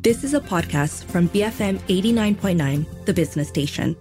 This is a podcast from BFM 89.9, the business station.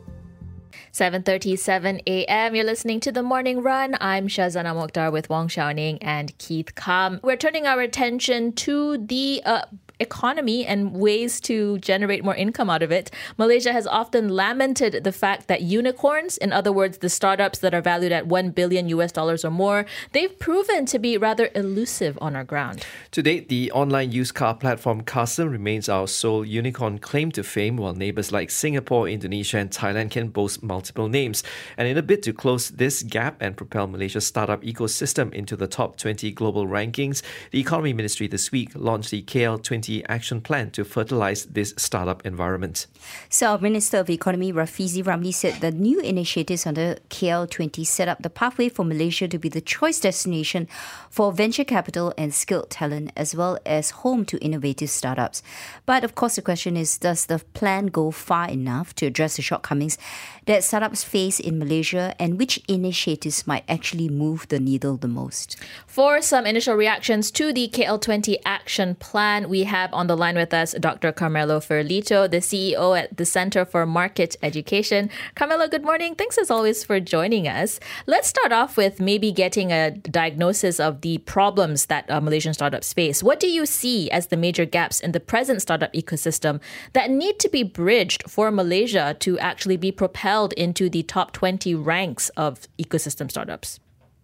7:37 a.m. You're listening to The Morning Run. I'm Shazana Mokhtar with Wong Xiaoning and Keith Kam. We're turning our attention to the economy and ways to generate more income out of it. Malaysia has often lamented the fact that unicorns, in other words, the startups that are valued at $1 billion or more, they've proven to be rather elusive on our ground. To date, the online used car platform Custom remains our sole unicorn claim to fame, while neighbours like Singapore, Indonesia and Thailand can boast multiple names. And in a bid to close this gap and propel Malaysia's startup ecosystem into the top 20 global rankings, the Economy Ministry this week launched the KL20 Action Plan to fertilise this startup environment. So our Minister of Economy, Rafizi Ramli, said the new initiatives under KL20 set up the pathway for Malaysia to be the choice destination for venture capital and skilled talent, as well as home to innovative startups. But of course, the question is, does the plan go far enough to address the shortcomings that startups face in Malaysia, and which initiatives might actually move the needle the most? For some initial reactions to the KL20 Action Plan, we have on the line with us Dr. Carmelo Ferlito, the CEO at the Centre for Market Education. Carmelo, good morning. Thanks as always for joining us. Let's start off with maybe getting a diagnosis of the problems that Malaysian startups face. What do you see as the major gaps in the present startup ecosystem that need to be bridged for Malaysia to actually be propelled into the top 20 ranks of ecosystem startups?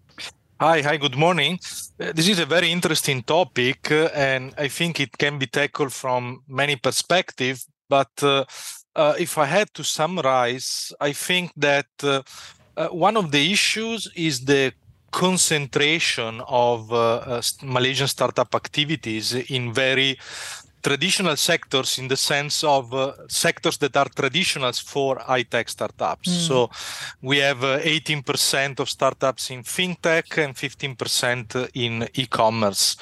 Hi, good morning. This is a very interesting topic, and I think it can be tackled from many perspectives. But if I had to summarize, I think that one of the issues is the concentration of Malaysian startup activities in very traditional sectors, in the sense of sectors that are traditional for high-tech startups. So we have 18% of startups in fintech and 15% in e-commerce.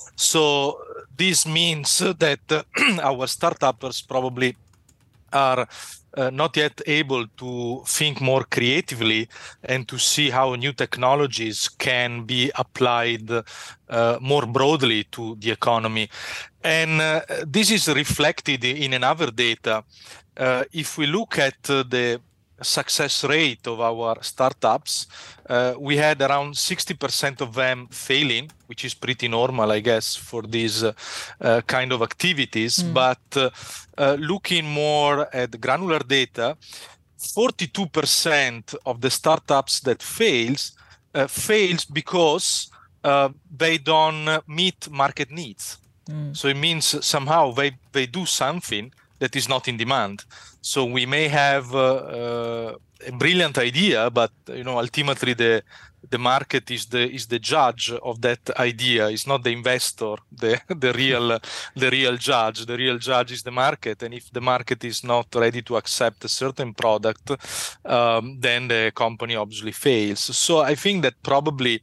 So this means that our startups probably are not yet able to think more creatively and to see how new technologies can be applied more broadly to the economy. And this is reflected in another data. If we look at the success rate of our startups, we had around 60% of them failing, which is pretty normal, I guess, for these kind of activities. But looking more at the granular data, 42% of the startups that fails because they don't meet market needs. So it means somehow they do something that is not in demand. So we may have a brilliant idea, but ultimately the market is the judge of that idea. It's not the investor, the real judge. The real judge is the market, and if the market is not ready to accept a certain product, then the company obviously fails. So I think that probably,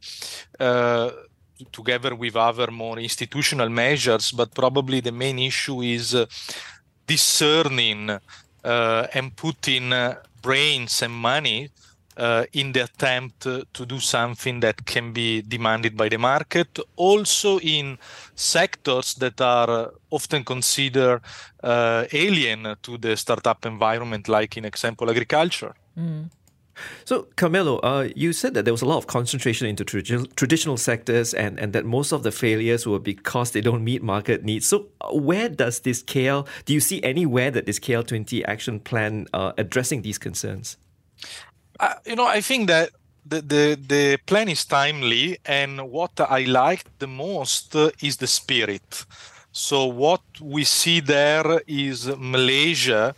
together with other more institutional measures, but probably the main issue is discerning and putting brains and money in the attempt to do something that can be demanded by the market, also in sectors that are often considered alien to the startup environment, like, in example, agriculture. So, Carmelo, you said that there was a lot of concentration into traditional sectors and that most of the failures were because they don't meet market needs. So where does do you see anywhere that this KL20 Action Plan addressing these concerns? I think that the plan is timely, and what I liked the most is the spirit. So what we see there is Malaysia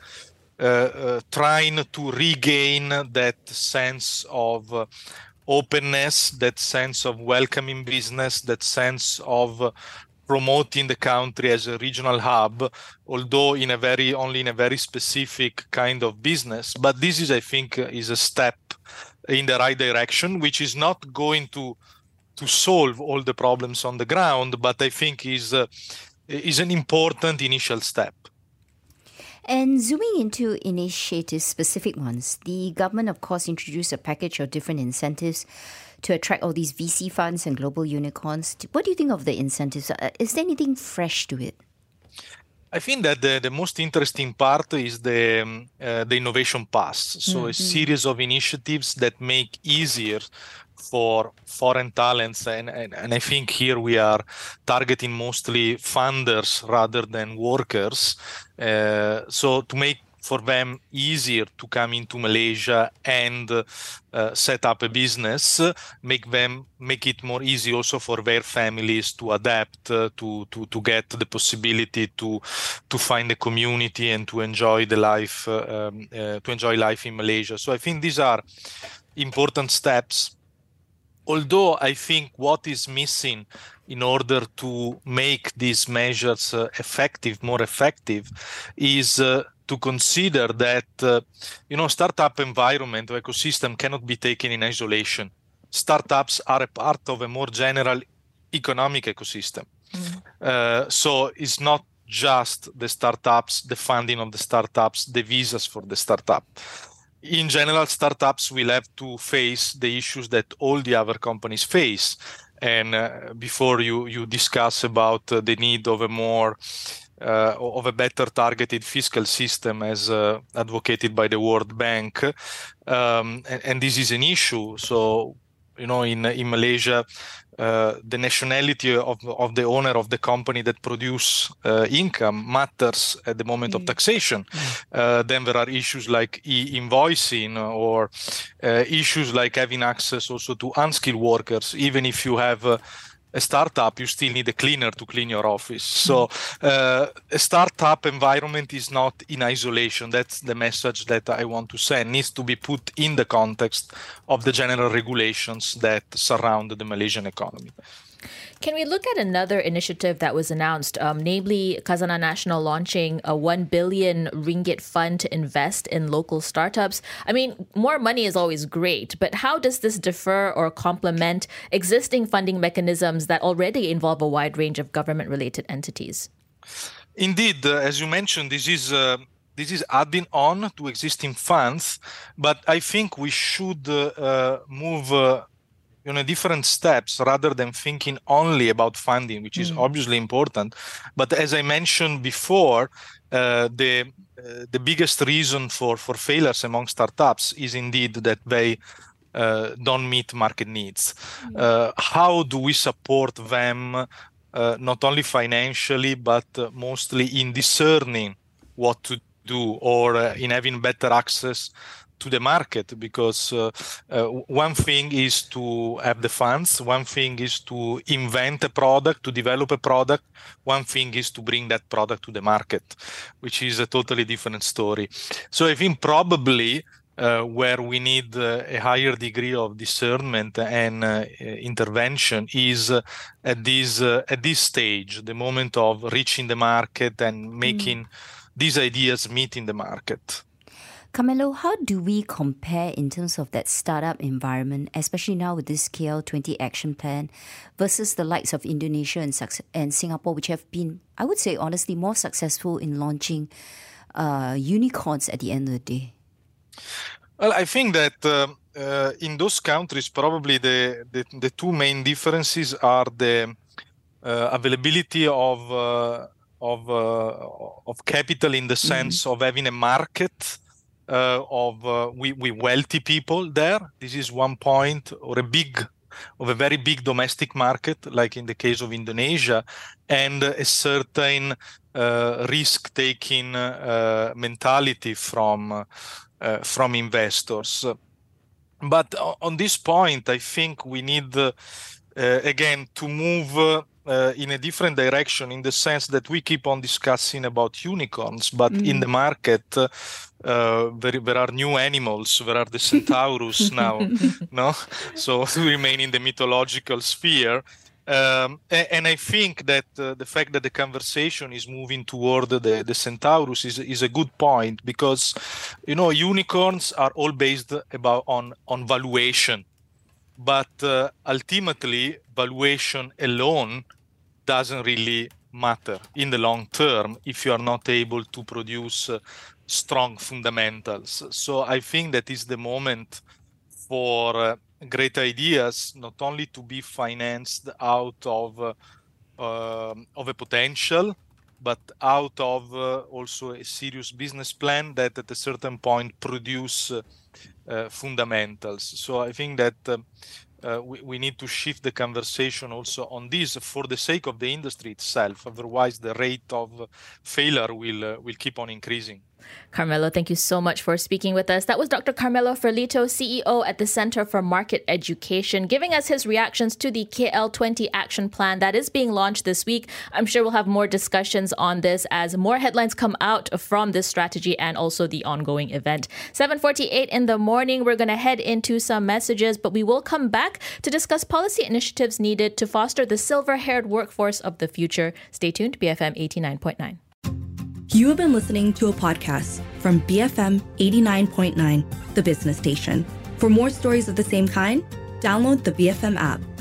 trying to regain that sense of openness, that sense of welcoming business, that sense of promoting the country as a regional hub, although only in a very specific kind of business. But this is, I think, is a step in the right direction, which is not going to solve all the problems on the ground, but I think is an important initial step. And zooming into initiatives, specific ones, the government, of course, introduced a package of different incentives to attract all these VC funds and global unicorns. What do you think of the incentives? Is there anything fresh to it? I think that the most interesting part is the innovation pass. So a series of initiatives that make easier for foreign talents, and I think here we are targeting mostly funders rather than workers. So to make for them easier to come into Malaysia and set up a business, make it more easy also for their families to adapt, to get the possibility to find a community and to enjoy the life, to enjoy life in Malaysia. So I think these are important steps. Although I think what is missing in order to make these measures more effective, is to consider that, startup environment or ecosystem cannot be taken in isolation. Startups are a part of a more general economic ecosystem. So it's not just the startups, the funding of the startups, the visas for the startup. In general, startups will have to face the issues that all the other companies face. And before you discuss about the need of a better targeted fiscal system, as advocated by the World Bank, and this is an issue. So, in Malaysia, the nationality of the owner of the company that produce income matters at the moment of taxation. Then there are issues like e-invoicing, or issues like having access also to unskilled workers. Even if you have a startup, you still need a cleaner to clean your office. So a startup environment is not in isolation. That's the message that I want to send. It needs to be put in the context of the general regulations that surround the Malaysian economy. Can we look at another initiative that was announced, namely Khazanah Nasional launching a 1 billion ringgit fund to invest in local startups? I mean, more money is always great, but how does this differ or complement existing funding mechanisms that already involve a wide range of government-related entities? Indeed, as you mentioned, this is adding on to existing funds, but I think we should move different steps rather than thinking only about funding, which is obviously important. But as I mentioned before, the biggest reason for failures among startups is indeed that they don't meet market needs. How do we support them, not only financially, but mostly in discerning what to do, or in having better access to the market? Because one thing is to have the funds, one thing is to invent a product, to develop a product, one thing is to bring that product to the market, which is a totally different story. So I think probably where we need a higher degree of discernment and intervention is at this stage, the moment of reaching the market and making these ideas meet in the market. Carmelo, how do we compare in terms of that startup environment, especially now with this KL20 action plan, versus the likes of Indonesia and Singapore, which have been, I would say honestly, more successful in launching unicorns at the end of the day? Well, I think that in those countries, probably the two main differences are the availability of capital, in the sense of having a market of wealthy people there. This is one point, or a very big domestic market, like in the case of Indonesia, and a certain risk-taking mentality from investors. But on this point, I think we need again to move in a different direction, in the sense that we keep on discussing about unicorns, but in the market there are new animals. There are the centaurus now, no? So to remain in the mythological sphere. And I think that the fact that the conversation is moving toward the centaurus is a good point, because unicorns are all based on valuation, but ultimately valuation alone doesn't really matter in the long term if you are not able to produce strong fundamentals. So I think that is the moment for great ideas not only to be financed out of a potential, but out of also a serious business plan that at a certain point produce fundamentals. So I think that we need to shift the conversation also on this for the sake of the industry itself. Otherwise, the rate of failure will keep on increasing. Carmelo, thank you so much for speaking with us. That was Dr. Carmelo Ferlito, CEO at the Center for Market Education, giving us his reactions to the KL20 action plan that is being launched this week. I'm sure we'll have more discussions on this as more headlines come out from this strategy and also the ongoing event. 7:48 in the morning, we're going to head into some messages, but we will come back to discuss policy initiatives needed to foster the silver-haired workforce of the future. Stay tuned, BFM 89.9. You have been listening to a podcast from BFM 89.9, the business station. For more stories of the same kind, download the BFM app.